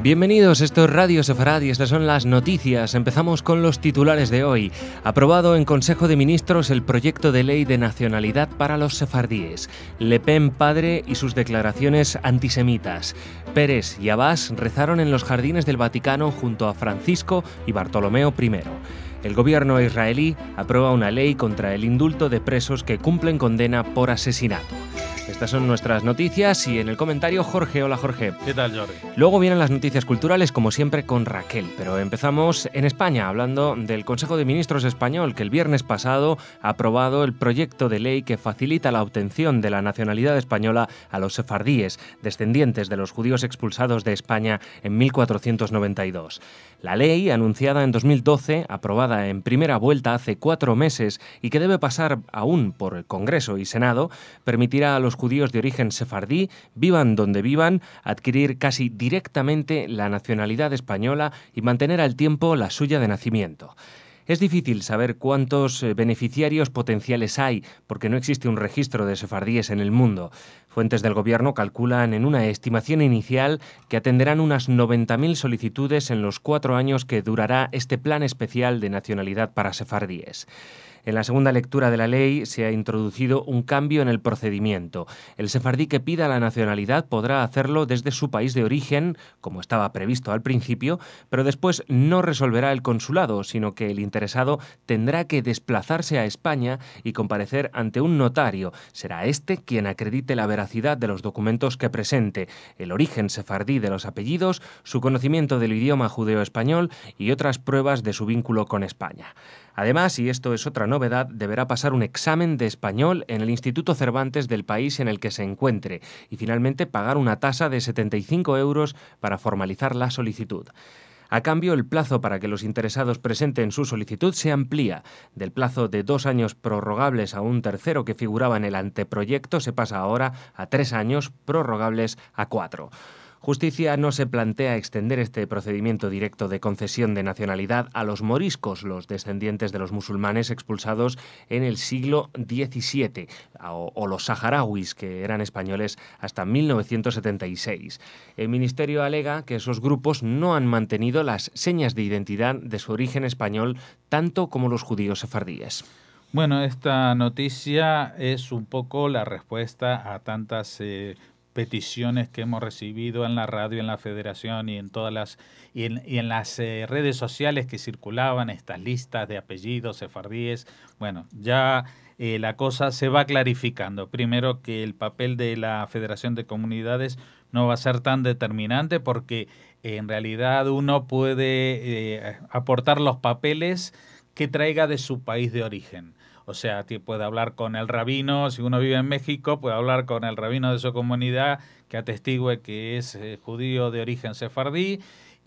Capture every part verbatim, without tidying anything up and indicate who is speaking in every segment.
Speaker 1: Bienvenidos, esto es Radio Sefaradi, estas son las noticias. Empezamos con los titulares de hoy. Aprobado en Consejo de Ministros el proyecto de ley de nacionalidad para los sefardíes. Le Pen padre y sus declaraciones antisemitas. Pérez y Abbas rezaron en los jardines del Vaticano junto a Francisco y Bartolomeo primero. El gobierno israelí aprueba una ley contra el indulto de presos que cumplen condena por asesinato. Estas son nuestras noticias y en el comentario Jorge. Hola Jorge.
Speaker 2: ¿Qué tal, Jordi?
Speaker 1: Luego vienen las noticias culturales, como siempre, con Raquel. Pero empezamos en España, hablando del Consejo de Ministros español, que el viernes pasado ha aprobado el proyecto de ley que facilita la obtención de la nacionalidad española a los sefardíes, descendientes de los judíos expulsados de España en mil cuatrocientos noventa y dos. La ley, anunciada en dos mil doce, aprobada en primera vuelta hace cuatro meses y que debe pasar aún por el Congreso y Senado, permitirá a los judíos de origen sefardí, vivan donde vivan, adquirir casi directamente la nacionalidad española y mantener al tiempo la suya de nacimiento. Es difícil saber cuántos beneficiarios potenciales hay, porque no existe un registro de sefardíes en el mundo. Fuentes del gobierno calculan en una estimación inicial que atenderán unas noventa mil solicitudes en los cuatro años que durará este plan especial de nacionalidad para sefardíes. En la segunda lectura de la ley se ha introducido un cambio en el procedimiento. El sefardí que pida la nacionalidad podrá hacerlo desde su país de origen, como estaba previsto al principio, pero después no resolverá el consulado, sino que el interesado tendrá que desplazarse a España y comparecer ante un notario. Será este quien acredite la veracidad de los documentos que presente, el origen sefardí de los apellidos, su conocimiento del idioma judeo-español y otras pruebas de su vínculo con España. Además, y esto es otra novedad, deberá pasar un examen de español en el Instituto Cervantes del país en el que se encuentre y finalmente pagar una tasa de setenta y cinco euros para formalizar la solicitud. A cambio, el plazo para que los interesados presenten su solicitud se amplía. Del plazo de dos años prorrogables a un tercero que figuraba en el anteproyecto se pasa ahora a tres años prorrogables a cuatro. Justicia no se plantea extender este procedimiento directo de concesión de nacionalidad a los moriscos, los descendientes de los musulmanes expulsados en el siglo diecisiete, o, o los saharauis, que eran españoles hasta mil novecientos setenta y seis. El Ministerio alega que esos grupos no han mantenido las señas de identidad de su origen español, tanto como los judíos sefardíes.
Speaker 2: Bueno, esta noticia es un poco la respuesta a tantas eh, peticiones que hemos recibido en la radio, en la federación y en todas las y en, y en las eh, redes sociales que circulaban estas listas de apellidos sefardíes. Bueno, ya eh, la cosa se va clarificando. Primero, que el papel de la Federación de Comunidades no va a ser tan determinante porque eh, en realidad uno puede eh, aportar los papeles que traiga de su país de origen. O sea, puede hablar con el rabino, si uno vive en México, puede hablar con el rabino de su comunidad que atestigue que es eh, judío de origen sefardí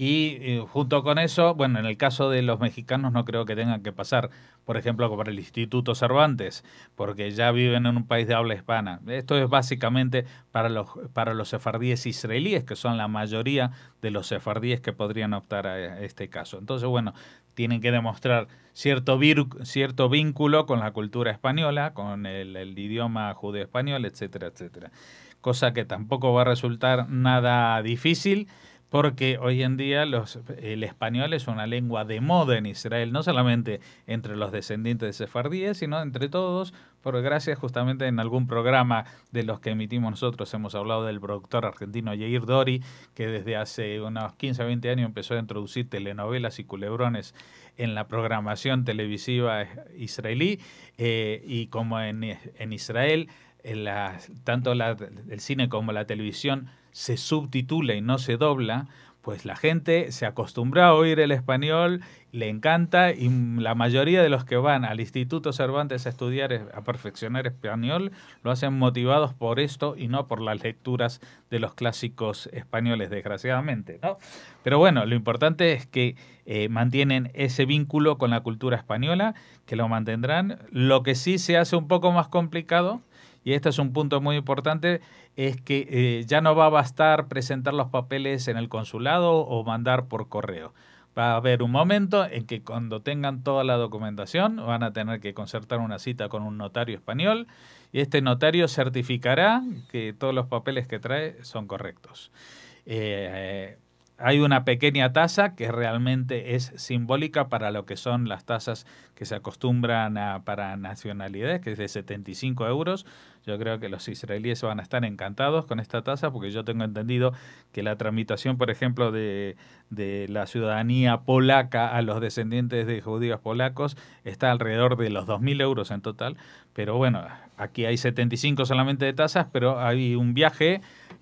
Speaker 2: y eh, junto con eso, bueno, en el caso de los mexicanos no creo que tengan que pasar, por ejemplo, por el Instituto Cervantes, porque ya viven en un país de habla hispana. Esto es básicamente para los, para los sefardíes israelíes, que son la mayoría de los sefardíes que podrían optar a este caso. Entonces, bueno, tienen que demostrar cierto, vir, cierto vínculo con la cultura española, con el, el idioma judeo-español, etcétera, etcétera. Cosa que tampoco va a resultar nada difícil, porque hoy en día los, el español es una lengua de moda en Israel, no solamente entre los descendientes de sefardíes, sino entre todos, porque gracias justamente en algún programa de los que emitimos nosotros hemos hablado del productor argentino Yair Dori, que desde hace unos quince a veinte años empezó a introducir telenovelas y culebrones en la programación televisiva israelí, eh, y como en, en Israel, en la, tanto la, el cine como la televisión se subtitula y no se dobla, pues la gente se acostumbra a oír el español, le encanta, y la mayoría de los que van al Instituto Cervantes a estudiar, a perfeccionar español, lo hacen motivados por esto y no por las lecturas de los clásicos españoles, desgraciadamente, ¿no? Pero bueno, lo importante es que eh, mantienen ese vínculo con la cultura española, que lo mantendrán. Lo que sí se hace un poco más complicado, y este es un punto muy importante, es que eh, ya no va a bastar presentar los papeles en el consulado o mandar por correo. Va a haber un momento en que cuando tengan toda la documentación van a tener que concertar una cita con un notario español y este notario certificará que todos los papeles que trae son correctos. Eh, hay una pequeña tasa que realmente es simbólica para lo que son las tasas que se acostumbran a, para nacionalidades, que es de setenta y cinco euros. Yo creo que los israelíes van a estar encantados con esta tasa, porque yo tengo entendido que la tramitación, por ejemplo, de, de la ciudadanía polaca a los descendientes de judíos polacos está alrededor de los dos mil euros en total. Pero bueno, aquí hay setenta y cinco solamente de tasas, pero hay un viaje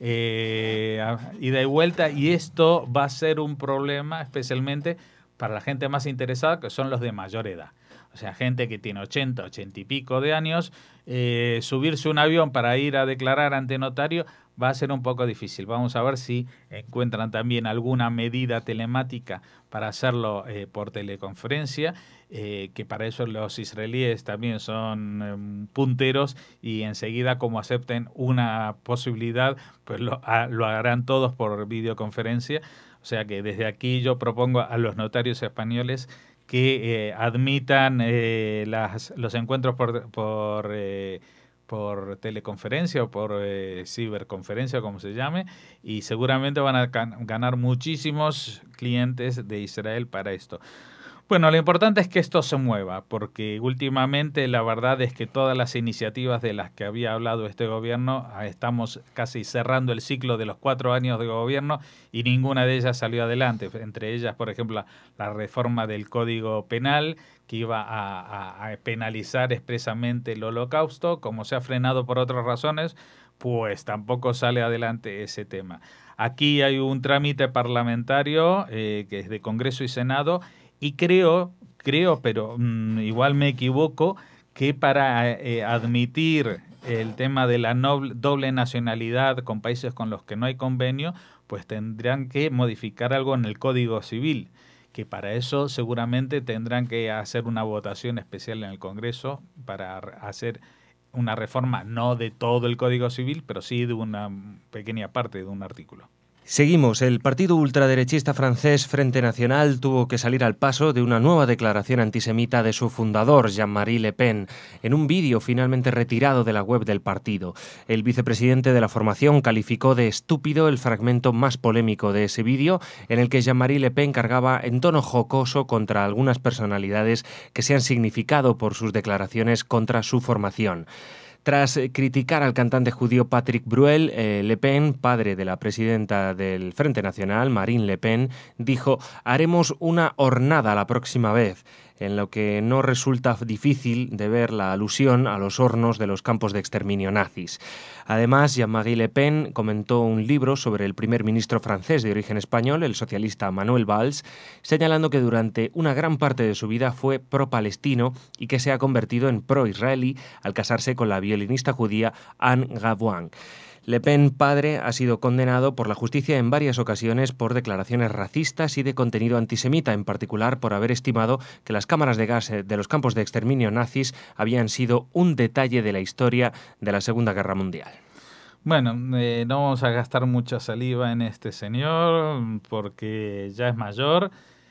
Speaker 2: eh, ida y vuelta, y esto va a ser un problema especialmente para la gente más interesada, que son los de mayor edad. O sea, gente que tiene ochenta, ochenta y pico de años, eh, subirse un avión para ir a declarar ante notario va a ser un poco difícil. Vamos a ver si encuentran también alguna medida telemática para hacerlo eh, por teleconferencia, eh, que para eso los israelíes también son eh, punteros, y enseguida como acepten una posibilidad, pues lo, a, lo harán todos por videoconferencia. O sea que desde aquí yo propongo a los notarios españoles que eh, admitan eh, las, los encuentros por, por, eh, por teleconferencia o por eh, ciberconferencia, como se llame, y seguramente van a can- ganar muchísimos clientes de Israel para esto. Bueno, lo importante es que esto se mueva, porque últimamente la verdad es que todas las iniciativas de las que había hablado este gobierno, estamos casi cerrando el ciclo de los cuatro años de gobierno y ninguna de ellas salió adelante. Entre ellas, por ejemplo, la reforma del Código Penal, que iba a, a, a penalizar expresamente el holocausto. Como se ha frenado por otras razones, pues tampoco sale adelante ese tema. Aquí hay un trámite parlamentario eh, que es de Congreso y Senado, y creo, creo, pero mmm, igual me equivoco, que para eh, admitir el tema de la noble, doble nacionalidad con países con los que no hay convenio, pues tendrán que modificar algo en el Código Civil, que para eso seguramente tendrán que hacer una votación especial en el Congreso para hacer una reforma, no de todo el Código Civil, pero sí de una pequeña parte de un artículo.
Speaker 1: Seguimos. El partido ultraderechista francés Frente Nacional tuvo que salir al paso de una nueva declaración antisemita de su fundador, Jean-Marie Le Pen, en un vídeo finalmente retirado de la web del partido. El vicepresidente de la formación calificó de estúpido el fragmento más polémico de ese vídeo, en el que Jean-Marie Le Pen cargaba en tono jocoso contra algunas personalidades que se han significado por sus declaraciones contra su formación. Tras criticar al cantante judío Patrick Bruel, eh, Le Pen, padre de la presidenta del Frente Nacional, Marine Le Pen, dijo: «Haremos una hornada la próxima vez», en lo que no resulta difícil de ver la alusión a los hornos de los campos de exterminio nazis. Además, Jean-Marie Le Pen comentó un libro sobre el primer ministro francés de origen español, el socialista Manuel Valls, señalando que durante una gran parte de su vida fue pro-palestino y que se ha convertido en pro-israelí al casarse con la violinista judía Anne Gavoin. Le Pen, padre, ha sido condenado por la justicia en varias ocasiones por declaraciones racistas y de contenido antisemita, en particular por haber estimado que las cámaras de gas de los campos de exterminio nazis habían sido un detalle de la historia de la Segunda Guerra Mundial.
Speaker 2: Bueno, eh, no vamos a gastar mucha saliva en este señor porque ya es mayor,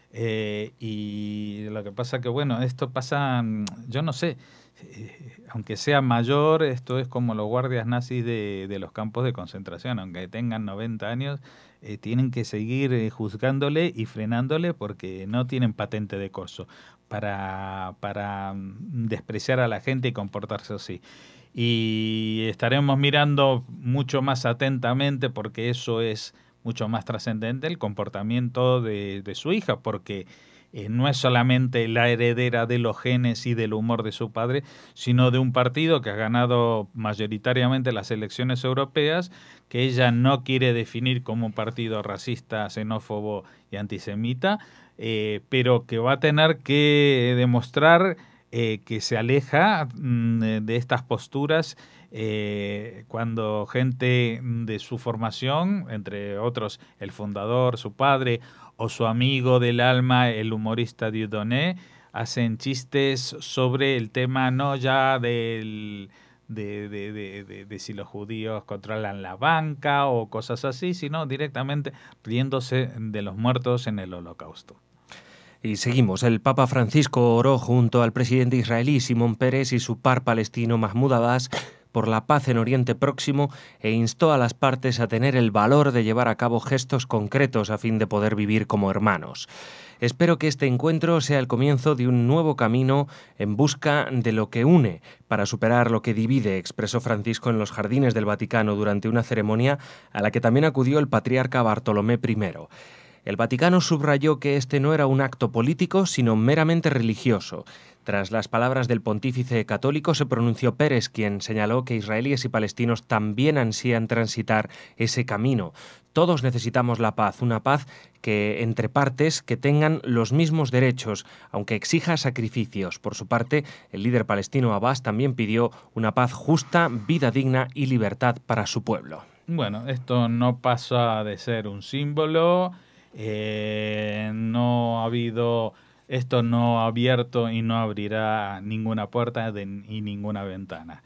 Speaker 2: eh, y lo que pasa que, bueno, esto pasa, yo no sé, eh, aunque sea mayor, esto es como los guardias nazis de, de los campos de concentración, aunque tengan noventa años, eh, tienen que seguir eh, juzgándole y frenándole porque no tienen patente de corso para, para despreciar a la gente y comportarse así. Y estaremos mirando mucho más atentamente, porque eso es mucho más trascendente, el comportamiento de, de su hija, porque eh, no es solamente la heredera de los genes y del humor de su padre, sino de un partido que ha ganado mayoritariamente las elecciones europeas, que ella no quiere definir como un partido racista, xenófobo y antisemita, eh, pero que va a tener que demostrar Eh, que se aleja mm, de estas posturas eh, cuando gente de su formación, entre otros el fundador, su padre, o su amigo del alma, el humorista Dieudonné, hacen chistes sobre el tema no ya del, de, de, de, de, de si los judíos controlan la banca o cosas así, sino directamente riéndose de los muertos en el Holocausto.
Speaker 1: Y seguimos. El Papa Francisco oró junto al presidente israelí Simón Peres y su par palestino Mahmoud Abbas por la paz en Oriente Próximo e instó a las partes a tener el valor de llevar a cabo gestos concretos a fin de poder vivir como hermanos. Espero que este encuentro sea el comienzo de un nuevo camino en busca de lo que une para superar lo que divide, expresó Francisco en los jardines del Vaticano durante una ceremonia a la que también acudió el patriarca Bartolomé primero. El Vaticano subrayó que este no era un acto político, sino meramente religioso. Tras las palabras del pontífice católico se pronunció Pérez, quien señaló que israelíes y palestinos también ansían transitar ese camino. Todos necesitamos la paz, una paz que entre partes que tengan los mismos derechos, aunque exija sacrificios. Por su parte, el líder palestino Abbas también pidió una paz justa, vida digna y libertad para su pueblo.
Speaker 2: Bueno, esto no pasa de ser un símbolo. Eh, no ha habido, esto no ha abierto y no abrirá ninguna puerta de, y ninguna ventana.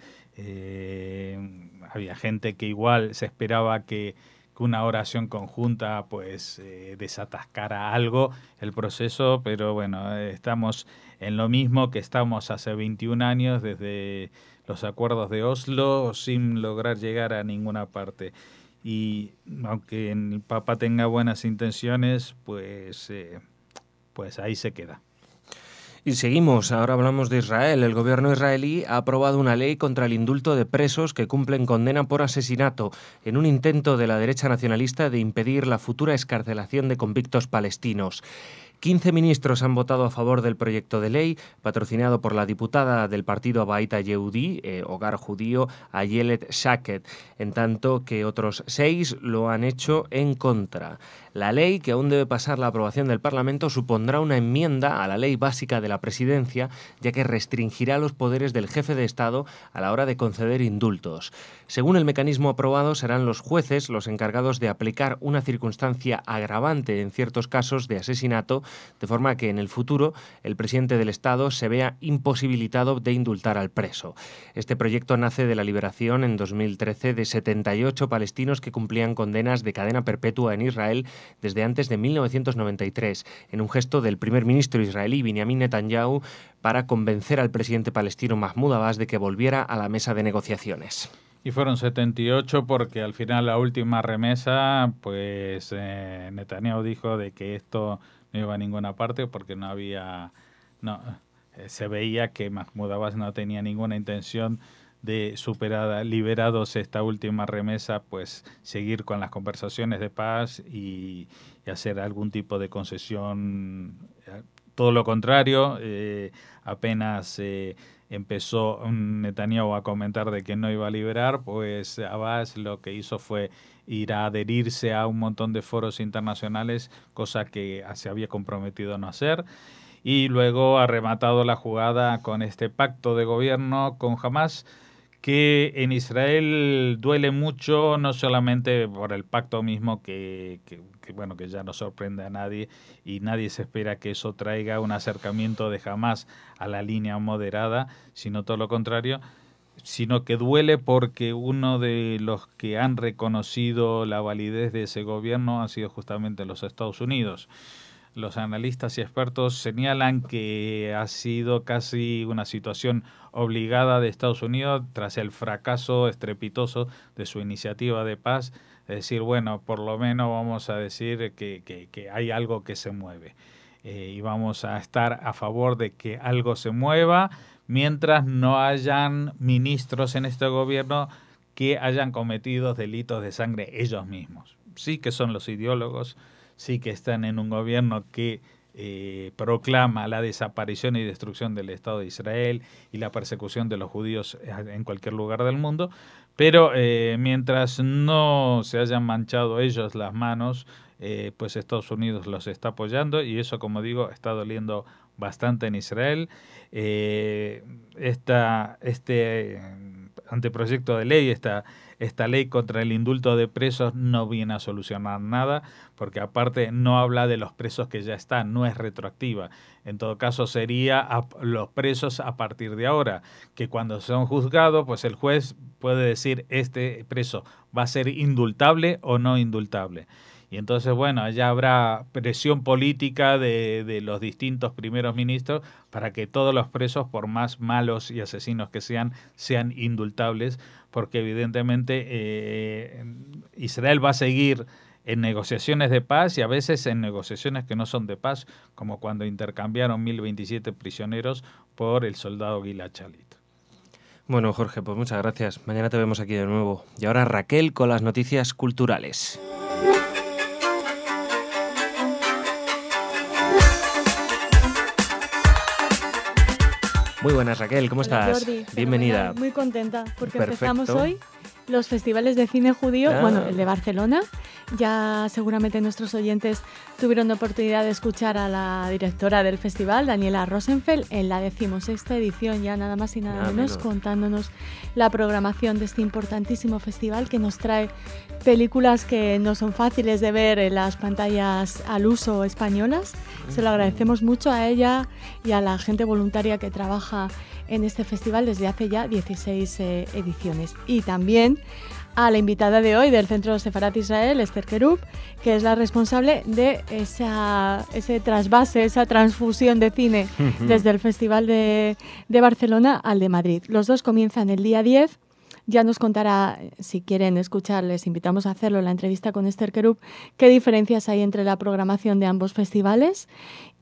Speaker 2: Eh, había gente que igual se esperaba que, que una oración conjunta pues eh, desatascara algo el proceso, pero bueno, eh, estamos en lo mismo que estamos hace veintiún años desde los acuerdos de Oslo sin lograr llegar a ninguna parte. Y aunque el Papa tenga buenas intenciones, pues, eh, pues ahí se queda.
Speaker 1: Y seguimos, ahora hablamos de Israel. El gobierno israelí ha aprobado una ley contra el indulto de presos que cumplen condena por asesinato, en un intento de la derecha nacionalista de impedir la futura excarcelación de convictos palestinos. quince ministros han votado a favor del proyecto de ley, patrocinado por la diputada del partido Abaita Yehudí, eh, Hogar Judío, Ayelet Shaked, en tanto que otros seis lo han hecho en contra. La ley, que aún debe pasar la aprobación del Parlamento, supondrá una enmienda a la ley básica de la presidencia, ya que restringirá los poderes del jefe de Estado a la hora de conceder indultos. Según el mecanismo aprobado, serán los jueces los encargados de aplicar una circunstancia agravante en ciertos casos de asesinato, de forma que en el futuro el presidente del Estado se vea imposibilitado de indultar al preso. Este proyecto nace de la liberación en dos mil trece de setenta y ocho palestinos que cumplían condenas de cadena perpetua en Israel desde antes de mil novecientos noventa y tres, en un gesto del primer ministro israelí Benjamin Netanyahu para convencer al presidente palestino Mahmoud Abbas de que volviera a la mesa de negociaciones.
Speaker 2: Y fueron setenta y ocho porque al final la última remesa, pues eh, Netanyahu dijo de que esto no iba a ninguna parte porque no había, no, eh, se veía que Mahmoud Abbas no tenía ninguna intención de superada, liberados esta última remesa, pues seguir con las conversaciones de paz y, y hacer algún tipo de concesión. Todo lo contrario, eh, apenas eh, empezó Netanyahu a comentar de que no iba a liberar, pues Abbas lo que hizo fue ir a adherirse a un montón de foros internacionales, cosa que se había comprometido a no hacer. Y luego ha rematado la jugada con este pacto de gobierno con Hamás, que en Israel duele mucho, no solamente por el pacto mismo, que, que, que bueno, que ya no sorprende a nadie y nadie se espera que eso traiga un acercamiento de Hamás a la línea moderada, sino todo lo contrario, sino que duele porque uno de los que han reconocido la validez de ese gobierno han sido justamente los Estados Unidos. Los analistas y expertos señalan que ha sido casi una situación obligada de Estados Unidos tras el fracaso estrepitoso de su iniciativa de paz. Es decir, bueno, por lo menos vamos a decir que, que, que hay algo que se mueve. Eh, y vamos a estar a favor de que algo se mueva mientras no hayan ministros en este gobierno que hayan cometido delitos de sangre ellos mismos. Sí que son los ideólogos, sí que están en un gobierno que eh, proclama la desaparición y destrucción del Estado de Israel y la persecución de los judíos en cualquier lugar del mundo, pero eh, mientras no se hayan manchado ellos las manos, eh, pues Estados Unidos los está apoyando y eso, como digo, está doliendo bastante en Israel. Eh, esta, este anteproyecto de ley, esta Esta ley contra el indulto de presos no viene a solucionar nada, porque aparte no habla de los presos que ya están, no es retroactiva. En todo caso sería a los presos a partir de ahora, que cuando son juzgados, pues el juez puede decir este preso va a ser indultable o no indultable. Y entonces, bueno, allá habrá presión política de, de los distintos primeros ministros para que todos los presos, por más malos y asesinos que sean, sean indultables, porque evidentemente eh, Israel va a seguir en negociaciones de paz y a veces en negociaciones que no son de paz, como cuando intercambiaron mil veintisiete prisioneros por el soldado Gilad Shalit.
Speaker 1: Bueno, Jorge, pues muchas gracias. Mañana te vemos aquí de nuevo. Y ahora Raquel con las noticias culturales. Muy buenas, Raquel, ¿cómo
Speaker 3: Hola,
Speaker 1: estás?
Speaker 3: Jordi,
Speaker 1: bienvenida.
Speaker 3: Muy contenta porque
Speaker 1: Perfecto.
Speaker 3: empezamos hoy los festivales de cine judío,
Speaker 1: ah.
Speaker 3: bueno, el de Barcelona. Ya seguramente nuestros oyentes tuvieron la oportunidad de escuchar a la directora del festival, Daniela Rosenfeld, en la decimosexta edición, ya nada más y nada, nada menos, menos, contándonos la programación de este importantísimo festival que nos trae películas que no son fáciles de ver en las pantallas al uso españolas. Se lo agradecemos mucho a ella y a la gente voluntaria que trabaja en este festival desde hace ya dieciséis eh, ediciones. Y también a la invitada de hoy del Centro Sefarat Israel, Esther Kerub, que es la responsable de esa, ese trasvase, esa transfusión de cine desde el Festival de, de Barcelona al de Madrid. Los dos comienzan el día diez. Ya nos contará, si quieren escuchar, les invitamos a hacerlo, la entrevista con Esther Kerub, qué diferencias hay entre la programación de ambos festivales.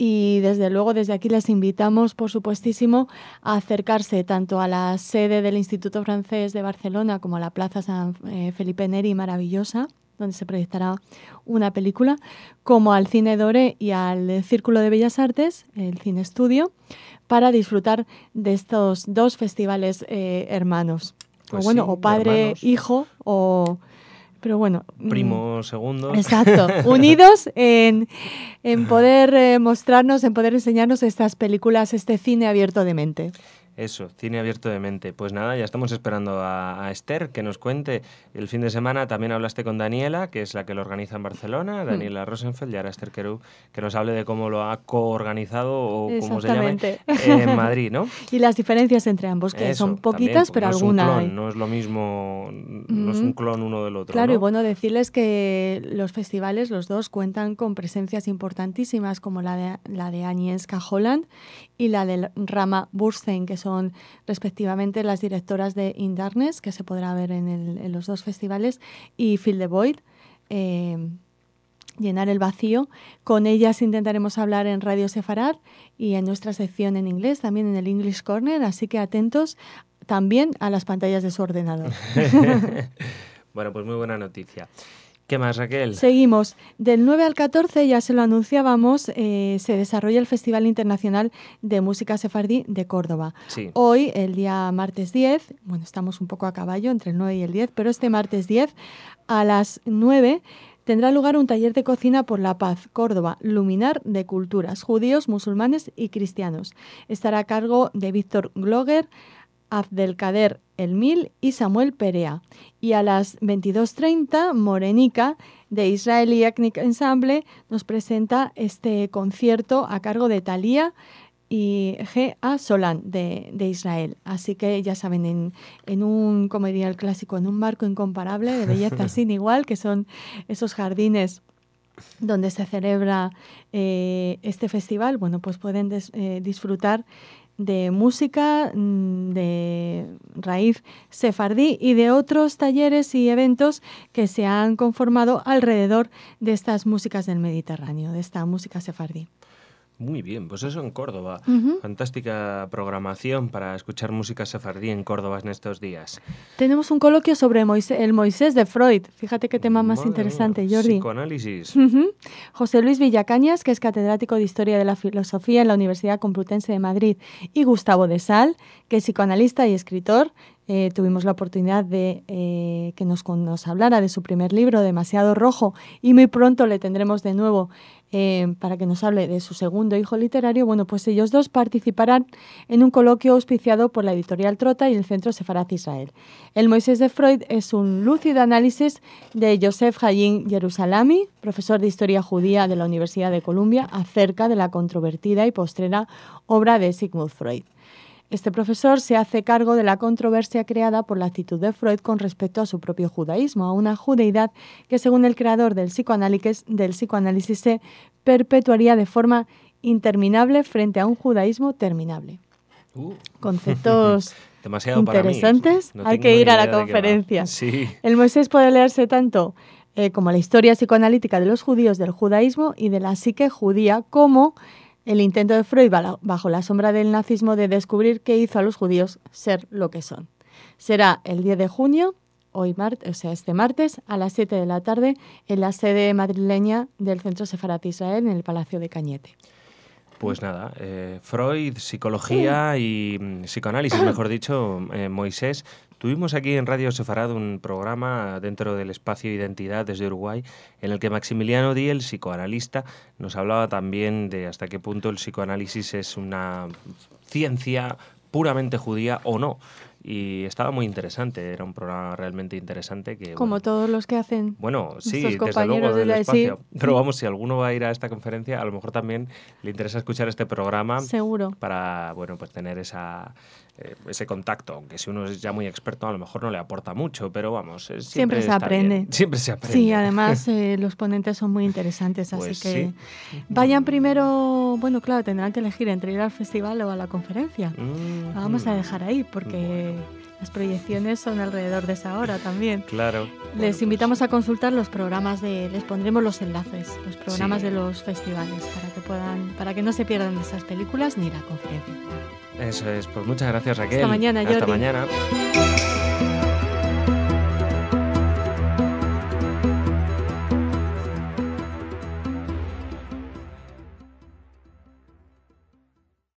Speaker 3: Y desde luego desde aquí les invitamos, por supuestísimo, a acercarse tanto a la sede del Instituto Francés de Barcelona como a la Plaza San Felipe Neri, maravillosa, donde se proyectará una película, como al Cine Dore y al Círculo de Bellas Artes, el Cine Estudio, para disfrutar de estos dos festivales eh, hermanos. Pues o bueno, sí, o padre, hermanos. Hijo, o... Pero bueno...
Speaker 1: Primo segundo.
Speaker 3: Exacto. Unidos en, en poder eh, mostrarnos, en poder enseñarnos estas películas, este cine abierto de mente.
Speaker 1: Eso, cine abierto de mente. Pues nada, ya estamos esperando a, a Esther que nos cuente. El fin de semana también hablaste con Daniela, que es la que lo organiza en Barcelona, Daniela hmm. Rosenfeld, y ahora Esther Kerub, que nos hable de cómo lo ha coorganizado o como se llame en Madrid, ¿no?
Speaker 3: Y las diferencias entre ambos, que
Speaker 1: Eso,
Speaker 3: son poquitas,
Speaker 1: también,
Speaker 3: pero
Speaker 1: no
Speaker 3: alguna
Speaker 1: es un clon,
Speaker 3: hay.
Speaker 1: No es lo mismo, no mm. es un clon uno del otro,
Speaker 3: Claro,
Speaker 1: ¿no?
Speaker 3: y bueno, decirles que los festivales, los dos, cuentan con presencias importantísimas, como la de, la de Agnieszka Holland y la de Rama Burstein, que son respectivamente las directoras de In Darkness, que se podrá ver en, el, en los dos festivales, y Fill the Void, eh, Llenar el Vacío. Con ellas intentaremos hablar en Radio Sefarat y en nuestra sección en inglés, también en el English Corner, así que atentos también a las pantallas de su ordenador.
Speaker 1: Bueno, pues muy buena noticia. ¿Qué más, Raquel?
Speaker 3: Seguimos. Del nueve al catorce, ya se lo anunciábamos, eh, se desarrolla el Festival Internacional de Música Sefardí de Córdoba.
Speaker 1: Sí.
Speaker 3: Hoy, el día martes diez, bueno, estamos un poco a caballo entre el nueve y el diez, pero este martes diez a las nueve tendrá lugar un taller de cocina por la paz, Córdoba, Luminar de Culturas, judíos, musulmanes y cristianos. Estará a cargo de Víctor Gloger, Abdelkader Elmil y Samuel Perea. Y a las veintidós treinta, Morenica, de Israeli Ethnic Ensemble, nos presenta este concierto a cargo de Thalía y G A Solán, de, de Israel. Así que ya saben, en, en un, como diría el clásico, en un marco incomparable de belleza sin igual, que son esos jardines donde se celebra eh, este festival, bueno, pues pueden des, eh, disfrutar de música de raíz sefardí y de otros talleres y eventos que se han conformado alrededor de estas músicas del Mediterráneo, de esta música sefardí.
Speaker 1: Muy bien, pues eso en Córdoba.
Speaker 3: Uh-huh.
Speaker 1: Fantástica programación para escuchar música sefardí en Córdoba en estos días.
Speaker 3: Tenemos un coloquio sobre Moisés, el Moisés de Freud. Fíjate qué tema más
Speaker 1: Madre
Speaker 3: interesante,
Speaker 1: mía,
Speaker 3: Jordi.
Speaker 1: Psicoanálisis.
Speaker 3: Uh-huh. José Luis Villacañas, que es catedrático de Historia de la Filosofía en la Universidad Complutense de Madrid, y Gustavo de Sal, que es psicoanalista y escritor. Eh, tuvimos la oportunidad de eh, que nos, nos hablara de su primer libro, Demasiado Rojo, y muy pronto le tendremos de nuevo eh, para que nos hable de su segundo hijo literario. Bueno, pues ellos dos participarán en un coloquio auspiciado por la editorial Trota y el Centro Sefarat Israel. El Moisés de Freud es un lúcido análisis de Yosef Hayim Jerusalami, profesor de Historia Judía de la Universidad de Columbia, acerca de la controvertida y postrera obra de Sigmund Freud. Este profesor se hace cargo de la controversia creada por la actitud de Freud con respecto a su propio judaísmo, a una judeidad que, según el creador del psicoanálisis, del psicoanálisis se perpetuaría de forma interminable frente a un judaísmo terminable.
Speaker 1: Uh.
Speaker 3: Conceptos
Speaker 1: demasiado
Speaker 3: interesantes.
Speaker 1: Para mí. No
Speaker 3: Hay que ir a la conferencia.
Speaker 1: Sí.
Speaker 3: El Moisés puede leerse tanto eh, como la historia psicoanalítica de los judíos, del judaísmo y de la psique judía, como el intento de Freud bajo la sombra del nazismo de descubrir qué hizo a los judíos ser lo que son. Será el diez de junio, hoy martes, o sea, este martes, a las siete de la tarde, en la sede madrileña del Centro Sefarat Israel, en el Palacio de Cañete.
Speaker 1: Pues nada, eh, Freud, psicología y mm, psicoanálisis, mejor dicho, eh, Moisés. Tuvimos aquí en Radio Sefarad un programa dentro del espacio Identidad desde Uruguay, en el que Maximiliano Diel, psicoanalista, nos hablaba también de hasta qué punto el psicoanálisis es una ciencia puramente judía o no. Y estaba muy interesante, era un programa realmente interesante. Que,
Speaker 3: Como
Speaker 1: bueno,
Speaker 3: todos los que hacen
Speaker 1: Bueno, sí,
Speaker 3: nuestros
Speaker 1: desde luego
Speaker 3: compañeros
Speaker 1: del
Speaker 3: de la-
Speaker 1: espacio.
Speaker 3: sí.
Speaker 1: Pero vamos, si alguno va a ir a esta conferencia, a lo mejor también le interesa escuchar este programa.
Speaker 3: Seguro.
Speaker 1: Para, bueno, pues tener esa, eh, ese contacto. Aunque si uno es ya muy experto, a lo mejor no le aporta mucho, pero vamos, es- siempre,
Speaker 3: Siempre se
Speaker 1: está
Speaker 3: aprende.
Speaker 1: bien. Siempre se aprende.
Speaker 3: Sí, además eh, los ponentes son muy interesantes, así
Speaker 1: Pues
Speaker 3: que
Speaker 1: sí.
Speaker 3: vayan primero, bueno, claro, tendrán que elegir entre ir al festival o a la conferencia.
Speaker 1: Mm,
Speaker 3: La vamos a dejar ahí porque las proyecciones son alrededor de esa hora también.
Speaker 1: Claro.
Speaker 3: Les
Speaker 1: Bueno, pues,
Speaker 3: invitamos a consultar los programas de, les pondremos los enlaces, los programas
Speaker 1: Sí.
Speaker 3: de los festivales para que puedan, para que no se pierdan esas películas ni la conferencia.
Speaker 1: Eso es. Pues muchas gracias, Raquel.
Speaker 3: Hasta mañana,
Speaker 1: Hasta
Speaker 3: Jordi.
Speaker 1: mañana.